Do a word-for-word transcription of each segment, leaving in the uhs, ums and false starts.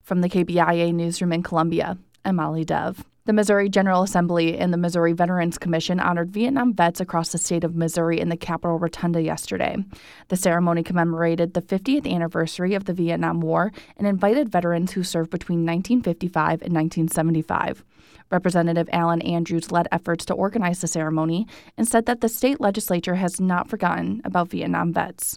From the K B I A Newsroom in Columbia, I'm Molly Dove. The Missouri General Assembly and the Missouri Veterans Commission honored Vietnam vets across the state of Missouri in the Capitol Rotunda yesterday. The ceremony commemorated the fiftieth anniversary of the Vietnam War and invited veterans who served between nineteen fifty-five and nineteen seventy-five. Representative Alan Andrews led efforts to organize the ceremony and said that the state legislature has not forgotten about Vietnam vets.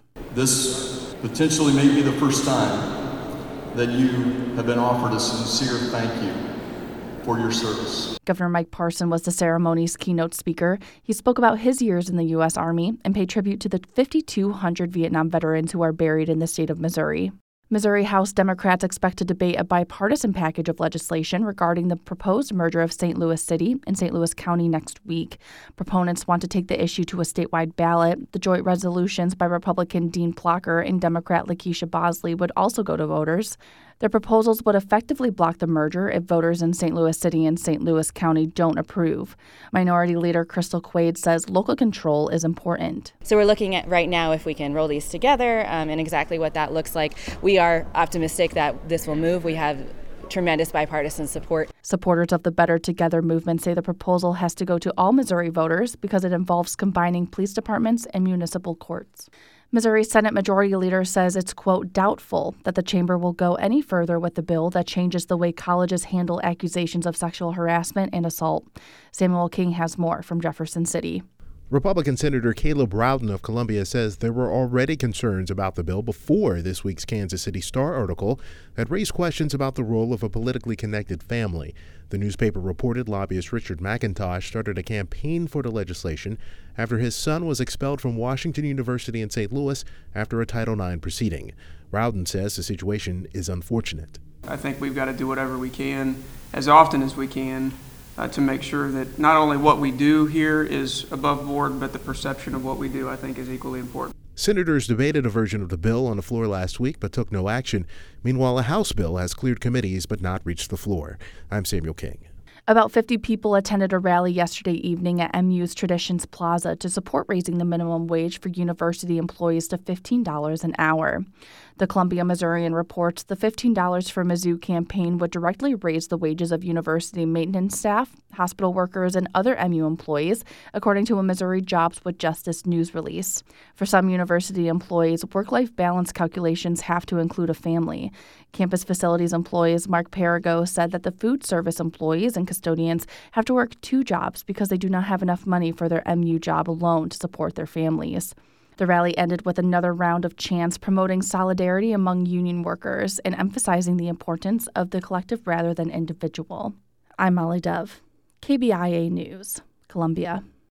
This potentially may be the first time that you have been offered a sincere thank you for your service. Governor Mike Parson was the ceremony's keynote speaker. He spoke about his years in the U S Army and paid tribute to the five thousand two hundred Vietnam veterans who are buried in the state of Missouri. Missouri House Democrats expect to debate a bipartisan package of legislation regarding the proposed merger of Saint Louis City and Saint Louis County next week. Proponents want to take the issue to a statewide ballot. The joint resolutions by Republican Dean Plocher and Democrat Lakeisha Bosley would also go to voters. Their proposals would effectively block the merger if voters in Saint Louis City and Saint Louis County don't approve. Minority Leader Crystal Quaid says local control is important. So we're looking at right now if we can roll these together um, and exactly what that looks like. We are optimistic that this will move. We have tremendous bipartisan support. Supporters of the Better Together movement say the proposal has to go to all Missouri voters because it involves combining police departments and municipal courts. Missouri Senate Majority Leader says it's, quote, doubtful that the chamber will go any further with the bill that changes the way colleges handle accusations of sexual harassment and assault. Samuel King has more from Jefferson City. Republican Senator Caleb Rowden of Columbia says there were already concerns about the bill before this week's Kansas City Star article that raised questions about the role of a politically connected family. The newspaper reported lobbyist Richard McIntosh started a campaign for the legislation after his son was expelled from Washington University in Saint Louis after a Title nine proceeding. Rowden says the situation is unfortunate. I think we've got to do whatever we can, as often as we can, Uh, to make sure that not only what we do here is above board, but the perception of what we do, I think, is equally important. Senators debated a version of the bill on the floor last week but took no action. Meanwhile, a House bill has cleared committees but not reached the floor. I'm Samuel King. About fifty people attended a rally yesterday evening at M U's Traditions Plaza to support raising the minimum wage for university employees to fifteen dollars an hour. The Columbia Missourian reports the fifteen dollars for Mizzou campaign would directly raise the wages of university maintenance staff, hospital workers, and other M U employees, according to a Missouri Jobs with Justice news release. For some university employees, work-life balance calculations have to include a family. Campus facilities employees Mark Perigo said that the food service employees and custodians have to work two jobs because they do not have enough money for their M U job alone to support their families. The rally ended with another round of chants promoting solidarity among union workers and emphasizing the importance of the collective rather than individual. I'm Molly Dove, K B I A News, Columbia.